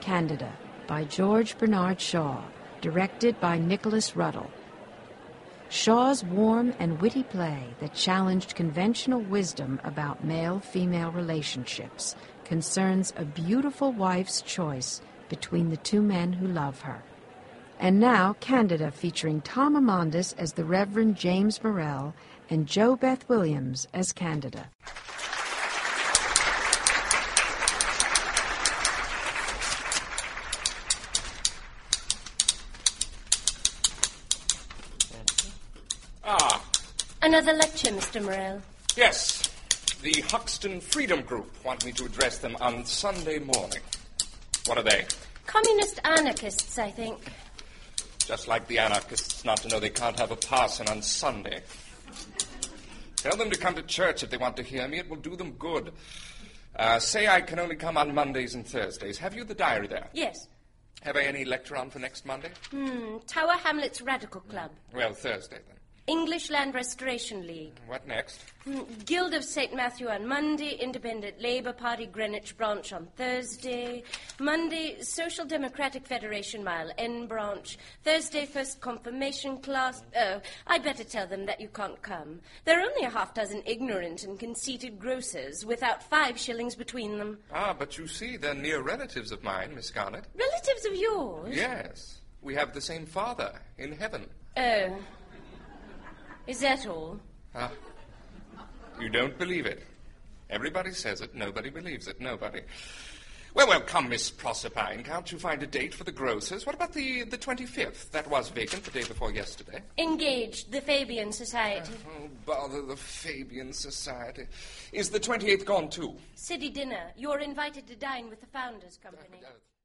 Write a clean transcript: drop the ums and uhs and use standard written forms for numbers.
Candida by George Bernard Shaw, directed by Nicholas Ruddle. Shaw's warm and witty play that challenged conventional wisdom about male-female relationships concerns a beautiful wife's choice between the two men who love her. And now, Candida, featuring Tom Amondis as the Reverend James Morrell and Jo Beth Williams as Candida. Another lecture, Mr. Morrell. Yes. The Hoxton Freedom Group want me to address them on Sunday morning. What are they? Communist anarchists, I think. Just like the anarchists not to know they can't have a parson on Sunday. Tell them to come to church if they want to hear me. It will do them good. Say I can only come on Mondays and Thursdays. Have you the diary there? Yes. Have I any lecture on for next Monday? Tower Hamlets Radical Club. Well, Thursday, then. English Land Restoration League. What next? Guild of St. Matthew on Monday, Independent Labour Party Greenwich branch on Thursday. Monday, Social Democratic Federation Mile End branch. Thursday, First Confirmation class. Oh, I'd better tell them that you can't come. There are only a half-dozen ignorant and conceited grocers without 5 shillings between them. Ah, but you see, they're near relatives of mine, Miss Garnett. Relatives of yours? Yes. We have the same father in heaven. Oh. Is that all? Ah, you don't believe it. Everybody says it, nobody believes it, nobody. Well, come, Miss Proserpine, can't you find a date for the grocers? What about the 25th? That was vacant the day before yesterday. Engaged, the Fabian Society. Oh, bother the Fabian Society. Is the 28th gone too? City dinner. You're invited to dine with the Founders Company.